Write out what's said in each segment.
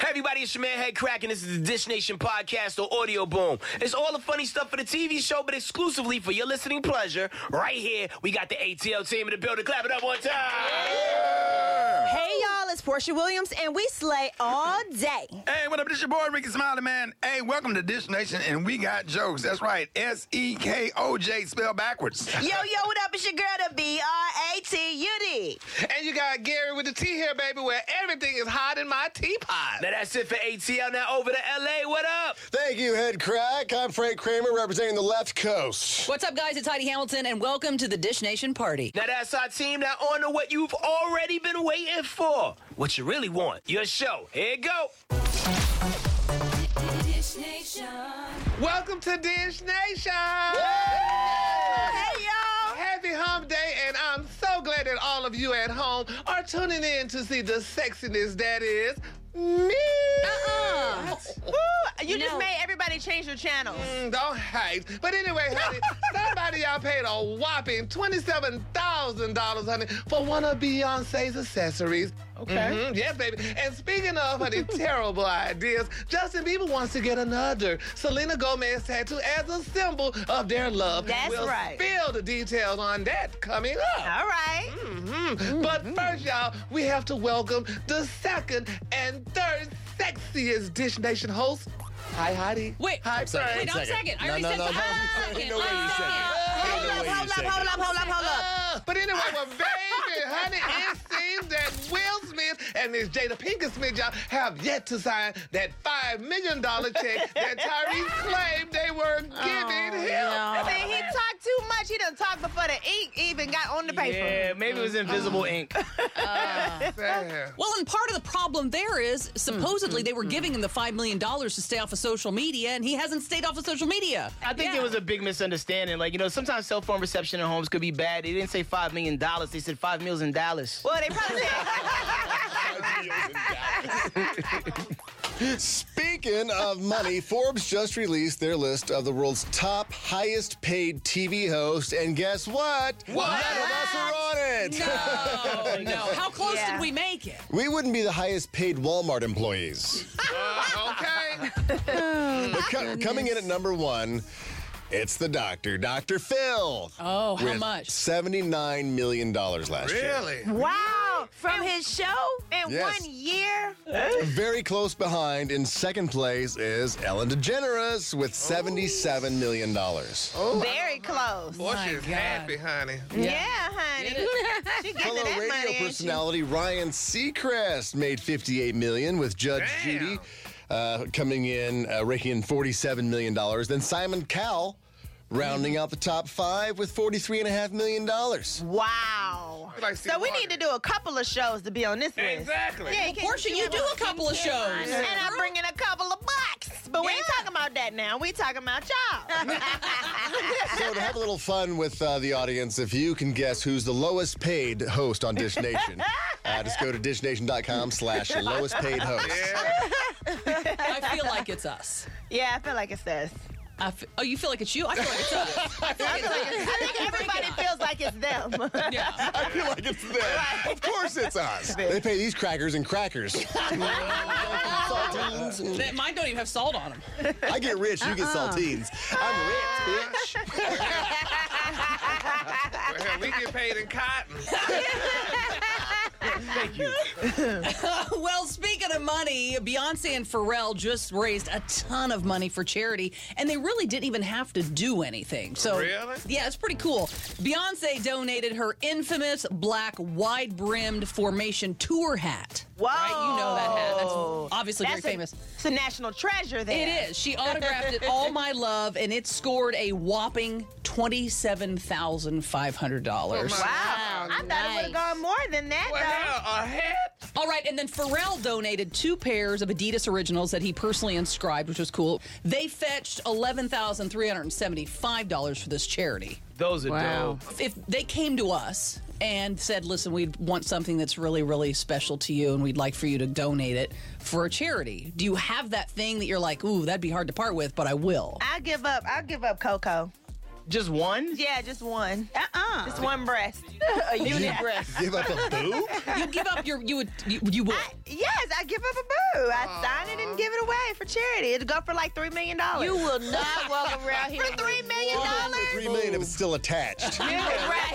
Hey everybody, it's your man Head Crack, and this is the Dish Nation podcast or Audio Boom. It's all the funny stuff for the TV show, but exclusively for your listening pleasure. Right here, we got the ATL team in the building. Clap it up one time. Yeah. Hey y'all, it's Portia Williams, and we slay all day. Hey, what up? This your boy Ricky Smiley, man. Hey, welcome to Dish Nation, and we got jokes. That's right, SEKOJ spelled backwards. Yo, what up? It's your girl, the BRATUD. And you got Gary with the T here, baby, where everything is hot in my teapot. Now that's it for ATL. Now over to LA. What up? Thank you, Head Crack. I'm Frank Kramer, representing the left coast. What's up, guys? It's Heidi Hamilton, and welcome to the Dish Nation party. Now that's our team. Now on to what you've already been waiting for. What you really want. Your show. Here you go. Dish Nation. Welcome to Dish Nation. Hey y'all. Happy Hump Day, and I'm so glad that all of you at home are tuning in to see the sexiness that is me. You just made everybody change their channels. Don't hate. But anyway, honey, somebody y'all paid a whopping $27,000, honey, for one of Beyonce's accessories. Okay. Yes, baby. And speaking of, honey, terrible ideas, Justin Bieber wants to get another Selena Gomez tattoo as a symbol of their love. That's we'll right. Spill the details on that coming up. All right. But first, y'all, we have to welcome the second and third sexiest Dish Nation hosts. Hi, Heidi. Wait, Hi, Frank. wait, I'm second. I already said no. second. No way you second. Hold up. But anyway, well, baby, honey, it seems that Will Smith and Miss Jada Pinkett Smith, y'all, have yet to sign that $5 million check that Tyrese claimed they were giving him. See, he talked too much. He done talked before the ink even got on the paper. Yeah, maybe it was invisible ink. Sad. Well, and part of the problem there is supposedly they were giving him the $5 million to stay off of social media, and he hasn't stayed off of social media. I think there was a big misunderstanding. Like, sometimes cell phone reception in homes could be bad. They didn't say $5 million. They said $5 million. Well, they probably said. Speaking of money, Forbes just released their list of the world's top highest paid TV hosts, and guess what? None of us are on it. No. How close did we make it? We wouldn't be the highest paid Walmart employees. Okay. But coming in at number one, it's the doctor, Dr. Phil. Oh, how with much? $79 million last year. Really? Wow. From his show in Yes. 1 year? Very close behind, in second place, is Ellen DeGeneres with $77 million. Very close. Boy, My she's God. happy, honey. Yeah, honey. She getting Fellow that radio money, ain't she? personality Ryan Seacrest made $58 million with Judge Damn. Judy coming in, raking in $47 million. Then Simon Cowell rounding out the top five with $43.5 million. Wow. Like So we need to do a couple of shows to be on this list. Exactly. Yeah, you can't- Portia, you do a couple of shows. And I'm bringing a couple of bucks. But we ain't talking about that now. We talking about y'all. So to have a little fun with the audience, if you can guess who's the lowest paid host on Dish Nation, just go to dishnation.com/lowest paid host. I feel like it's us. Yeah, I feel like it's this. You feel like it's you? I feel like it's us. I think everybody feels like it's them. Yeah. I feel like it's them. Of course it's us. They pay these crackers in crackers. Saltines and- Mine don't even have salt on them. I get rich, you get saltines. I'm rich, bitch. Well, we get paid in cotton. Thank you. Well, speaking of money, Beyonce and Pharrell just raised a ton of money for charity, and they really didn't even have to do anything. So, Really? Yeah, it's pretty cool. Beyonce donated her infamous black wide-brimmed formation tour hat. Whoa. Right? You know that hat. That's obviously That's very famous. It's a national treasure there. It is. She autographed it, All My Love, and it scored a whopping $27,500. Wow. I thought it would have gone more than that, Well, though. a hat? All right, and then Pharrell donated 2 pairs of Adidas Originals that he personally inscribed, which was cool. They fetched $11,375 for this charity. Those are dope. If they came to us and said, listen, we want something that's really, really special to you, and we'd like for you to donate it for a charity, do you have that thing that you're like, ooh, that'd be hard to part with, but I will? I'll give up Coco. Just one? Yeah, just one. Just one breast. A unit breast. Give up a boob? You give up your, you would. Yes, I give up a boo. I sign it and give it away for charity. It'll go for like $3 million. You will not walk around here For $3 million? $3 million if it's still attached. Right.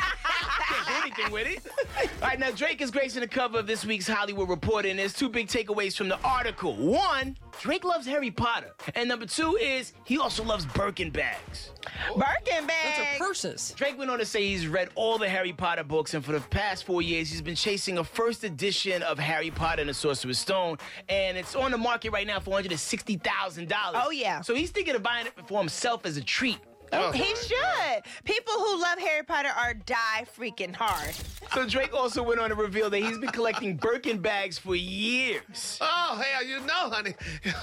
Can't do anything with it. All right, now Drake is gracing the cover of this week's Hollywood Reporter, and there's two big takeaways from the article. One, Drake loves Harry Potter. And number two is he also loves Birkin bags. Birkin Those bags. are purses. Drake went on to say he's read all the Harry Potter books, and for the past 4 years, he's been chasing a first edition of Harry Potter and the Sorcerer's Stone, and it's on the market right now for $160,000. Oh, yeah. So he's thinking of buying it for himself as a treat. He should. People who love Harry Potter are die freaking hard. So Drake also went on to reveal that he's been collecting Birkin bags for years. Oh, hell, you know, honey.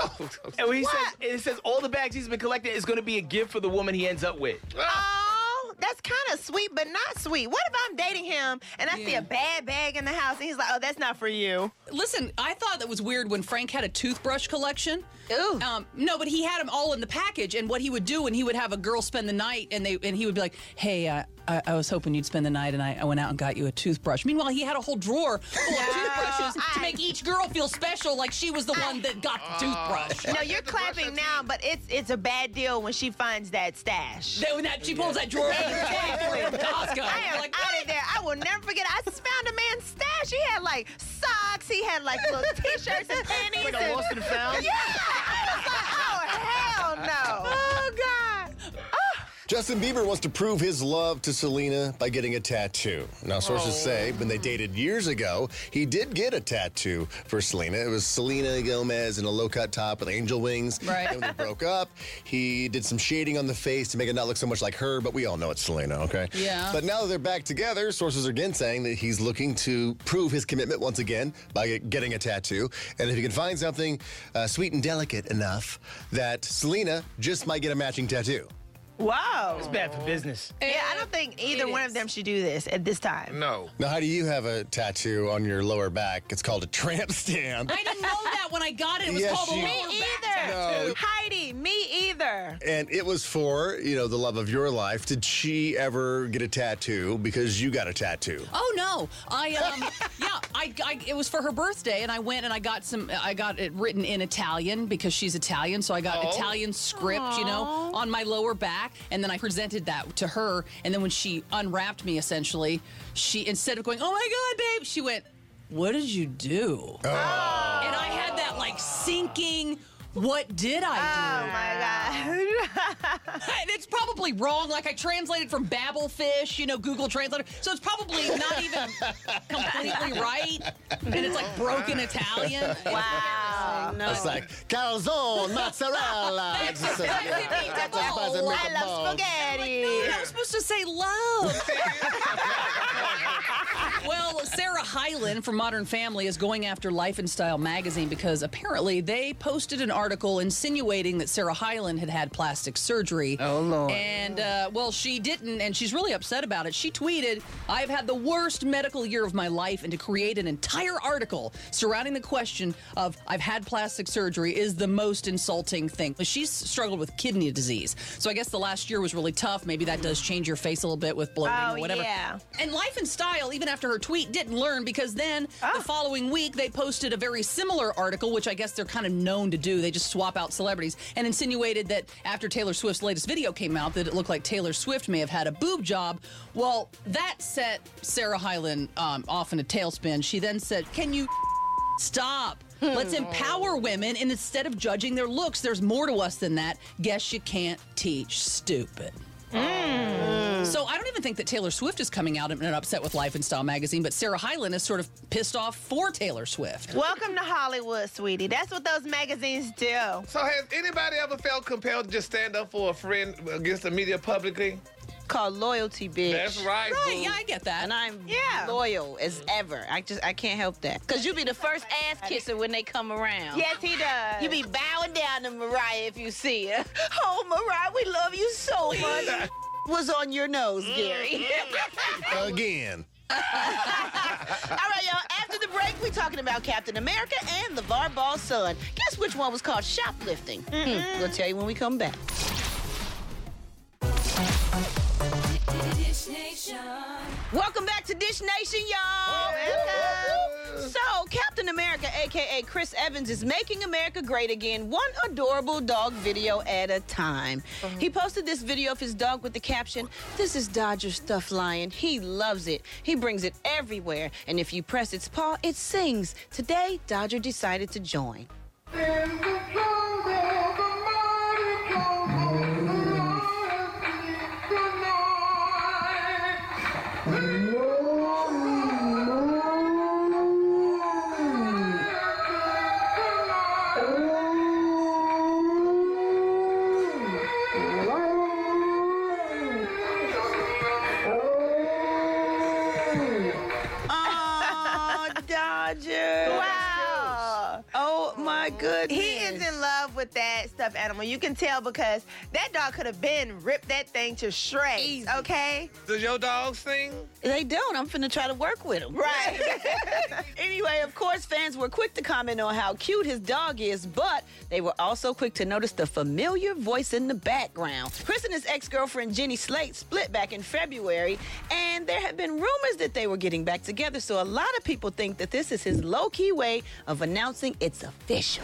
And when it says all the bags he's been collecting is going to be a gift for the woman he ends up with. Oh, that's kind of sweet, but not sweet. What if I'm dating him and I see a bad bag in the house and he's like, oh, that's not for you? Listen, I thought that was weird when Frank had a toothbrush collection. Ooh. No, but he had them all in the package, and what he would do when he would have a girl spend the night, and he would be like, hey, I was hoping you'd spend the night, and I went out and got you a toothbrush. Meanwhile, he had a whole drawer full of toothbrushes to make each girl feel special, like she was the one that got the toothbrush. No, you're clapping now, but it's a bad deal when she finds that stash. Then when she pulls that drawer out from Costco. I am Like, out of there. I will never forget. I just found a man's stash. He had like socks. He had like little t-shirts and panties. Like a lost and found? Yeah. I was like, oh, hell no. Oh, God. Justin Bieber wants to prove his love to Selena by getting a tattoo. Now, sources say when they dated years ago, he did get a tattoo for Selena. It was Selena Gomez in a low-cut top with angel wings. Right. And when they broke up, he did some shading on the face to make it not look so much like her, but we all know it's Selena, okay? Yeah. But now that they're back together, sources are again saying that he's looking to prove his commitment once again by getting a tattoo. And if he can find something sweet and delicate enough, that Selena just might get a matching tattoo. Wow. It's bad for business. Yeah, I don't think either one of them should do this at this time. No. Now, how do you have a tattoo on your lower back? It's called a tramp stamp. I didn't know that when I got it. It was Yes, called a you- lower Me back either. tattoo. Heidi, me either. And it was for, the love of your life. Did she ever get a tattoo because you got a tattoo? Oh no! It was for her birthday, and I went and I got it written in Italian because she's Italian, so I got Italian script, on my lower back, and then I presented that to her, and then when she unwrapped me, essentially, she, instead of going, "Oh my God, babe," she went, "What did you do?" And I had that sinking. What did I do? Oh, my God. And it's probably wrong. Like, I translated from Babelfish, Google Translator. So it's probably not even completely right. And it's like broken Italian. Wow. No. It's like calzone, mozzarella. I love spaghetti. No, I was supposed to say love. Well, Sarah Hyland from Modern Family is going after Life and Style magazine because apparently they posted an article insinuating that Sarah Hyland had plastic surgery. Oh, Lord. And, she didn't, and she's really upset about it. She tweeted, "I've had the worst medical year of my life, and to create an entire article surrounding the question of I've had plastic surgery is the most insulting thing." She's struggled with kidney disease. So I guess the last year was really tough. Maybe that does change your face a little bit with bloating or whatever. Yeah. And Life and Style, even after her tweet, didn't learn because then the following week they posted a very similar article, which I guess they're kind of known to do. They just swap out celebrities, and insinuated that after Taylor Swift's latest video came out that it looked like Taylor Swift may have had a boob job. Well, that set Sarah Hyland off in a tailspin. She then said, "Can you stop? Let's empower women, and instead of judging their looks, there's more to us than that. Guess you can't teach stupid." So I don't even think that Taylor Swift is coming out and upset with Life and Style magazine, but Sarah Hyland is sort of pissed off for Taylor Swift. Welcome to Hollywood, sweetie. That's what those magazines do. So has anybody ever felt compelled to just stand up for a friend against the media publicly? Called loyalty, bitch. That's right, Right, boo. yeah, I get that. And I'm Yeah. loyal as ever. I can't help that. Because you be the first ass kisser when they come around. Yes, he does. You be bowing down to Mariah if you see her. Oh, Mariah, we love you so much. Was on your nose, Gary. Again. All right, y'all. After the break, we're talking about Captain America and LeVar Ball's son. Guess which one was caught shoplifting? We'll tell you when we come back. Welcome back to Dish Nation, y'all. So, Captain America, a.k.a. Chris Evans, is making America great again, one adorable dog video at a time. He posted this video of his dog with the caption, "This is Dodger Stuffed Lion. He loves it. He brings it everywhere. And if you press its paw, it sings." Today, Dodger decided to join. Dodger. Wow. Oh my goodness. He is in love with that stuffed animal. You can tell because that dog could have been ripped that thing to shreds. Easy. Okay? Does your dog sing? They don't. I'm finna try to work with him. Right. Anyway, of course, fans were quick to comment on how cute his dog is, but they were also quick to notice the familiar voice in the background. Chris and his ex-girlfriend Jenny Slate split back in February, and there have been rumors that they were getting back together, so a lot of people think that this is his low-key way of announcing it's official.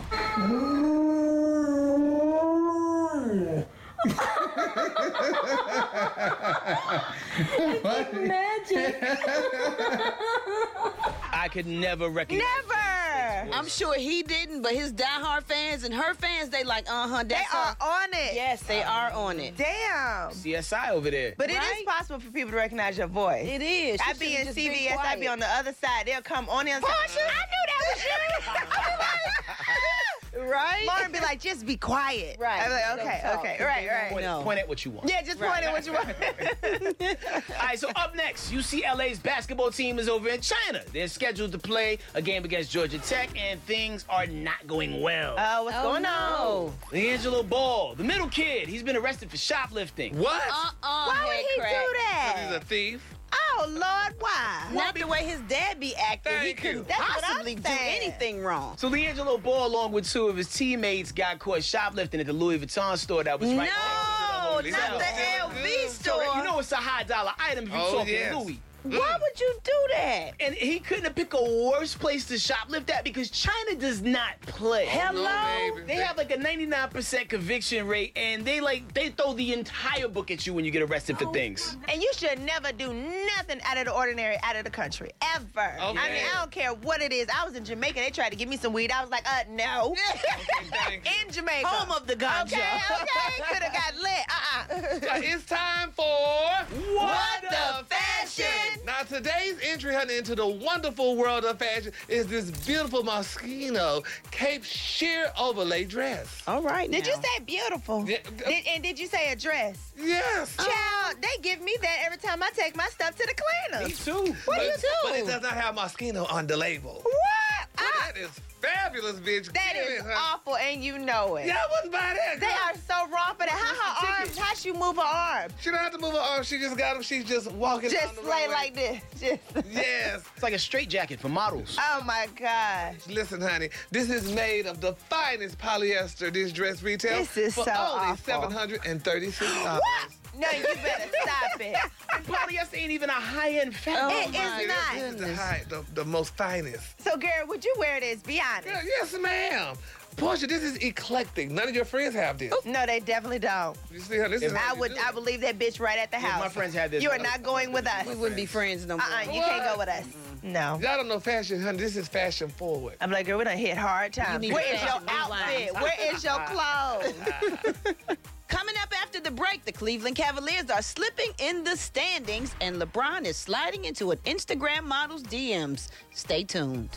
I could never recognize. Never. I'm sure he didn't, but his diehard fans and her fans, they like, that's They are her. on it. Yes, they are on it. Damn. CSI over there. But it is Right? possible for people to recognize your voice. It is. I be in CVS, I be on the other side. They'll come on the other side. I knew that was you. Right? Lauren be like, just be quiet. Right. I'm like, Don't okay, talk, okay, 'cause right, they right. won't know. Point at what you want. Yeah, just point at what you want. All right, so up next, UCLA's basketball team is over in China. They're scheduled to play a game against Georgia Tech, and things are not going well. What's going on? LiAngelo Ball, the middle kid, he's been arrested for shoplifting. What? Why would he do He's that? a thief. Oh, Lord, why? Not the way his dad be acting. He Thank you. couldn't That's what I'm possibly do saying. anything wrong. So LiAngelo Ball, along with two of his teammates, got caught shoplifting at the Louis Vuitton store that was right No, next to the not hotel. the Still LV good. store. So, you know it's a high dollar item if you're Oh, talking yes. Louis. Why would you do that? And he couldn't have picked a worse place to shoplift at because China does not play. Hello? No, baby. They have like a 99% conviction rate, and they throw the entire book at you when you get arrested for things. And you should never do nothing out of the ordinary, out of the country, ever. Okay. I mean, I don't care what it is. I was in Jamaica. They tried to give me some weed. I was like, no. Thank you. In Jamaica. Home of the ganja. Okay. Could have got lit. It's time for What the Fashion? Now, today's entry, honey, into the wonderful world of fashion is this beautiful Moschino Cape sheer overlay dress. All right. Did now. you say beautiful? Yeah. And did you say a dress? Yes. Child, they give me that every time I take my stuff to the Me cleaners. too. What do you do? But it does not have Moschino on the label. What? That is fabulous, bitch. That Give is it, honey. awful, and you know it. Yeah, I wouldn't buy that. They girl. are so wrong for that. How her arms? How she move her arms? She don't have to move her arm. She just got them. She's just walking down Just the lay runway. like this. Just. Yes. It's like a straight jacket for models. Oh my gosh. Listen, honey, this is made of the finest polyester. This dress retails This is for so only awful. $736. What? No, you better stop it. Polyester ain't even a high-end fabric. It is not. This is the most finest. So, Gary, would you wear this? Be honest. Yeah, yes, ma'am. Portia, this is eclectic. None of your friends have this. No, they definitely don't. You see how this is? I how you would do it. leave that bitch right at the house. my friends had this. You are not going with us. We wouldn't be friends no more. You can't go with us. No. Y'all don't know fashion, honey. This is fashion forward. I'm like, girl, we done hit hard times. need Where a is your fashion rewind. outfit? Where is your clothes? Coming up after the break, the Cleveland Cavaliers are slipping in the standings, and LeBron is sliding into an Instagram model's DMs. Stay tuned.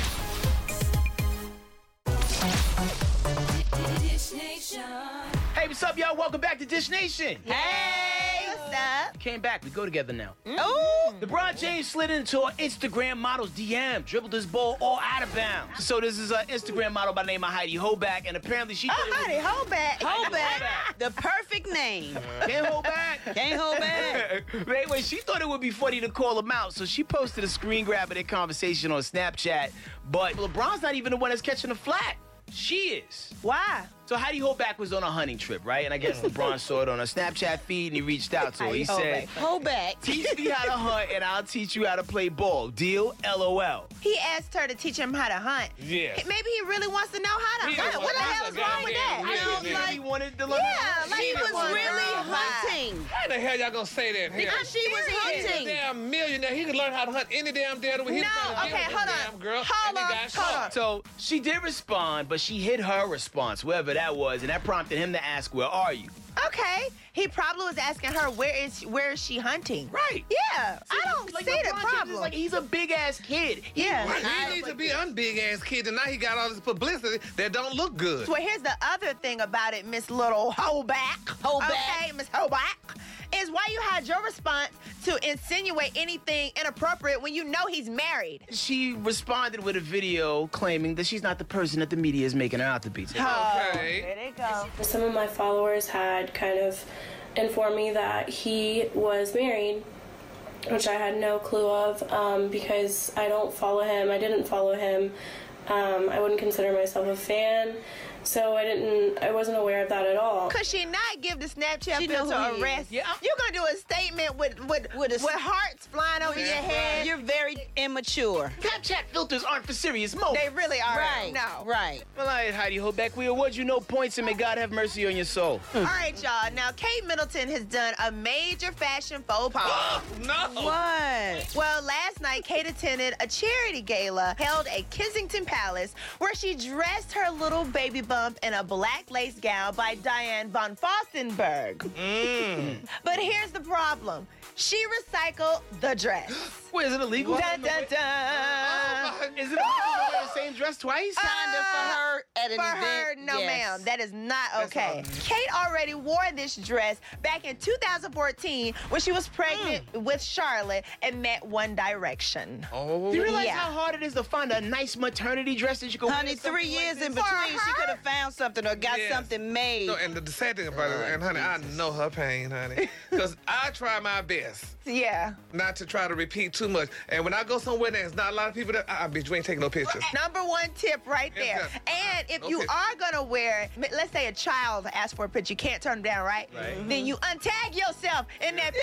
Hey, what's up, y'all? Welcome back to Dish Nation. Hey, what's up? Came back. We go together now. Ooh. LeBron James slid into an Instagram model's DM, dribbled his ball all out of bounds. So this is an Instagram model by the name of Heidi Hoback, and apparently she Oh, thought it honey, hold back. Hold back. The perfect name. Can't hold back. Can't hold back. But anyway, she thought it would be funny to call him out, so she posted a screen grab of their conversation on Snapchat. But LeBron's not even the one that's catching the flack. She is. Why? So Heidi Holback was on a hunting trip, right? And I guess LeBron saw it on a Snapchat feed and he reached out to her. He said, Hold back. teach me how to hunt and I'll teach you how to play ball. Deal? LOL. He asked her to teach him how to hunt. Yeah. Maybe he really wants to know how to He hunt. is What the one- hell he's is a wrong with that? goddamn I Yeah, feel like he wanted to learn Yeah, how to like He he was was really girl. hunting. How the hell y'all gonna say that? Here? Because she was He's a hunting. damn millionaire. He could learn how to hunt any damn day of the week. He No, was trying to okay, deal with hold this on. damn girl, Hold and he on, got hold shot. on. So she did respond, but she hid her response, wherever that was, and that prompted him to ask, where are you? Okay. He probably was asking her, where is she hunting? Right. Yeah. I don't Like see the LeBron James problem. is like, he's a big-ass kid. Yeah. He needs to be unbig ass kid, and now he got all this publicity that don't look good. Well, here's the other thing about it, Miss Little Holback. Okay, Miss Holback. Is why you had your response to insinuate anything inappropriate when you know he's married. She responded with a video claiming that she's not the person that the media is making her out to be. Okay. There they go. Some of my followers had kind of informed me that he was married, which I had no clue of because I don't follow him. I didn't follow him. I wouldn't consider myself a fan, so I wasn't aware of that at all. Could she not give the Snapchat She know filter who he a rest? is. Yeah. You're gonna do a statement with hearts flying over your head. You're very immature. Snapchat filters aren't for serious moments. They really are. Right. No. Right. Well, all right, Heidi Holback, we award you no points, and may God have mercy on your soul. All right, y'all. Now, Kate Middleton has done a major fashion faux pas. No. What? Well, last night, Kate attended a charity gala held at Kensington Palace where she dressed her little baby bump in a black lace gown by Diane von Fossenberg. But here's the problem. She recycled the dress. Wait, is it illegal? Dun, dun, dun. Is it illegal to wear the same dress twice? Kinda for her at an For event. her, no, yes. ma'am. That is not okay. Kate already wore this dress back in 2014 when she was pregnant with Charlotte and met One Direction. Oh. Do you realize Yeah. how hard it is to find a nice maternity dress that you can Honey, wear? 3 years in For between, she her? could have found something or got Yes. something made. No, and the sad thing about it, and honey, I know her pain, honey, because I try my best Yeah. not to try to repeat too much. And when I go somewhere there's not a lot of people that, bitch, you ain't taking no pictures. Number one tip right there. Yes, yes. And if you Okay. are gonna wear, let's say a child asks for a picture, you can't turn them down, right? Right. Then you untag yourself in that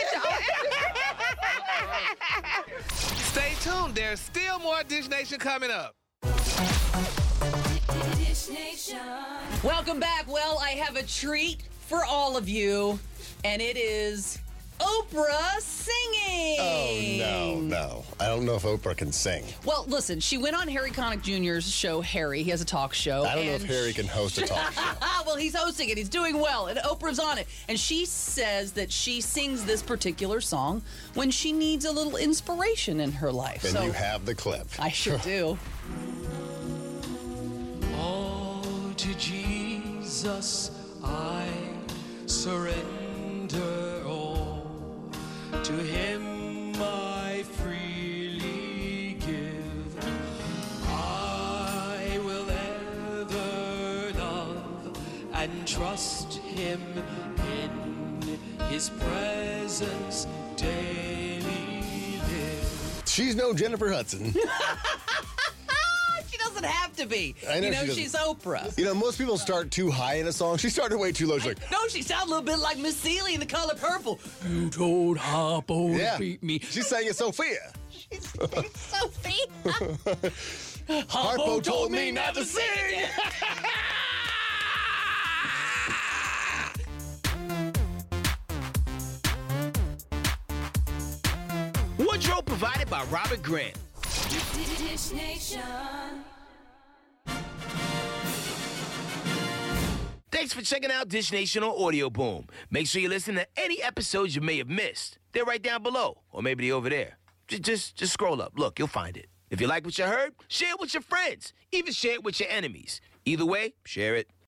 picture. Stay tuned. There's still more Dish Nation coming up. Welcome back. Well, I have a treat for all of you, and it is Oprah singing. Oh, no. I don't know if Oprah can sing. Well, listen, she went on Harry Connick Jr.'s show, Harry. He has a talk show. I don't know if and Harry can host a talk show. Well, he's hosting it. He's doing well, and Oprah's on it. And she says that she sings this particular song when she needs a little inspiration in her life. And So you have the clip. I sure do. All to Jesus I surrender all. To him I freely give. I will ever love and trust him in his presence daily live. She's no Jennifer Hudson. She doesn't have to be. I know you know, she doesn't. she's Oprah. You know, most people start too high in a song. She started way too low. She's like, No, she sounds a little bit like Miss Celie in The Color Purple. You told Harpo yeah. to beat me. She sang it Sophia. Sophie. Harpo told me not to sing. Wardrobe provided by Robert Grant. Dish Nation. Thanks for checking out Dish Nation on Audio Boom. Make sure you listen to any episodes you may have missed. They're right down below, or maybe they're over there. Just scroll up. Look, you'll find it. If you like what you heard, share it with your friends. Even share it with your enemies. Either way, share it.